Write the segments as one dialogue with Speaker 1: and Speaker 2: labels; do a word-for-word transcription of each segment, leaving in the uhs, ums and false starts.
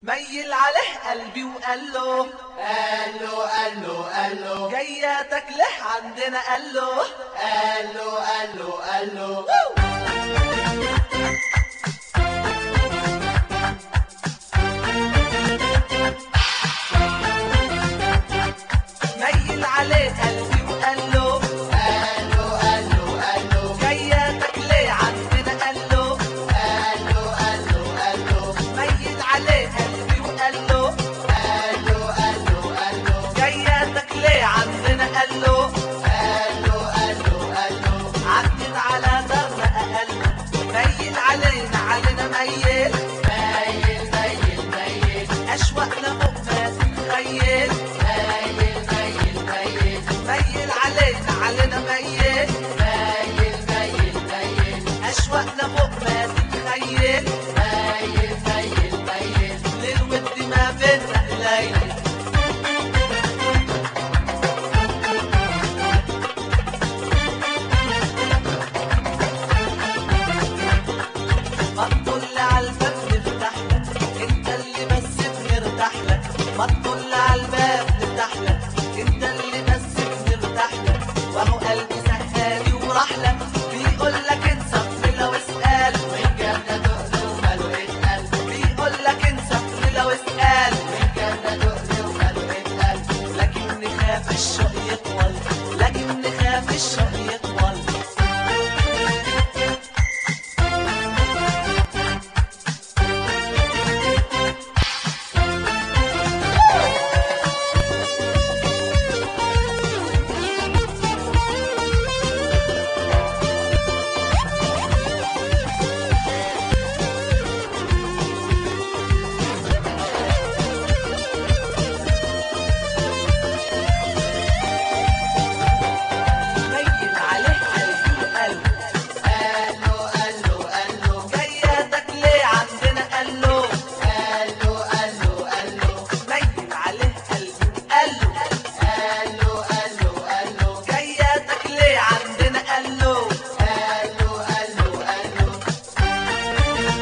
Speaker 1: ميل عليه قلبي وقال له
Speaker 2: قال له قال له قال له
Speaker 1: جياتك له عندنا قال له
Speaker 2: قال له قال له قال له
Speaker 1: ميل عليه قلبي وقال له
Speaker 2: قال له قال له قال له
Speaker 1: جياتك ليه عندنا قال له
Speaker 2: قال له قال له قال له
Speaker 1: ميل عليه قلبي وقال له
Speaker 2: قال له قال له قال له
Speaker 1: جياتك ليه عندنا قال له
Speaker 2: قال له قال له قال له
Speaker 1: عدت على درنا أقلنا ميل علينا علينا ميل
Speaker 2: ميل ميل ميل
Speaker 1: أشواقنا فوق ما تتخيل
Speaker 2: ميل ميل ميل
Speaker 1: ميل علينا علينا ميل
Speaker 2: ميل ميل ميل
Speaker 1: أشواقنا فوق ما تتخيل
Speaker 2: ميل ميل ميل
Speaker 1: للود ما بينا قليل ما تطل على الباب نفتح لك انت اللي بس بنرتاح لك ما تطل على الباب نفتح لك انت اللي بس بنرتاح لك وهو قلبي سهالي وراح لك بيقول لك انسى طفل لو اسال
Speaker 2: من جنة دقل وماله اتقل
Speaker 1: بيقول لك انسى طفل لو اسال
Speaker 2: من جنة دقل وماله اتقل
Speaker 1: لكن نخاف الشوق يطول لكن نخاف الشوق يطول ميل عليه قلبي وقلب
Speaker 2: قال له قال له قال له
Speaker 1: جياتك ليه عندنا قال له
Speaker 2: قال له قال له قال له
Speaker 1: ميل عليه قلبي وقلب
Speaker 2: قال له قال له قال له
Speaker 1: جياتك ليه عندنا قال له
Speaker 2: قال له قال له قال له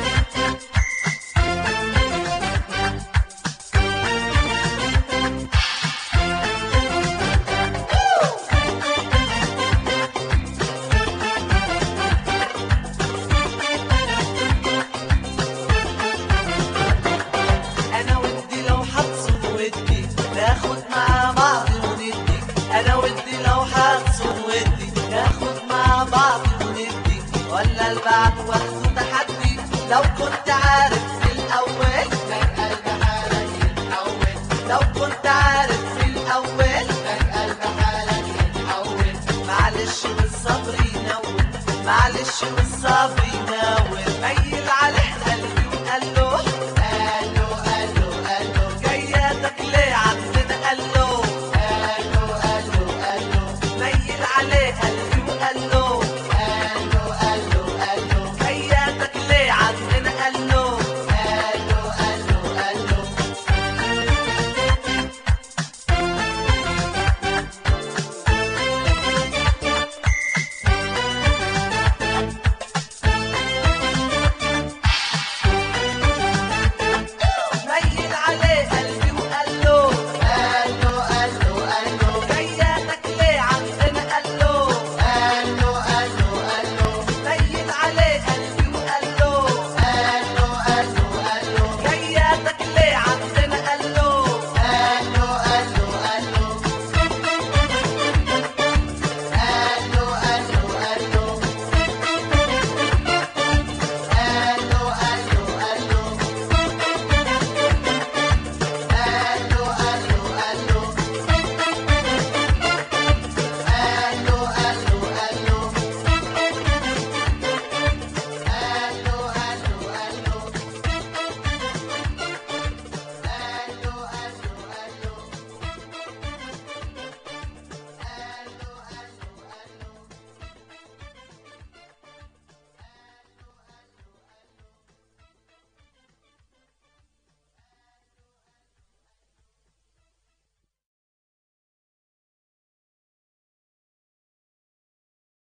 Speaker 1: انا ودي لو هتصوم ودي ناخد مع بعض وندي انا ودي لو هتصوم ودي ناخد مع بعض وندي ولا البعد واخده تحدي لو كنت عارف في الاول
Speaker 2: كان قلب حالك يتحول
Speaker 1: لو كنت عارف في الاول
Speaker 2: كان قلب حالك يتحول
Speaker 1: معلش والصبر ينول معلش والصبر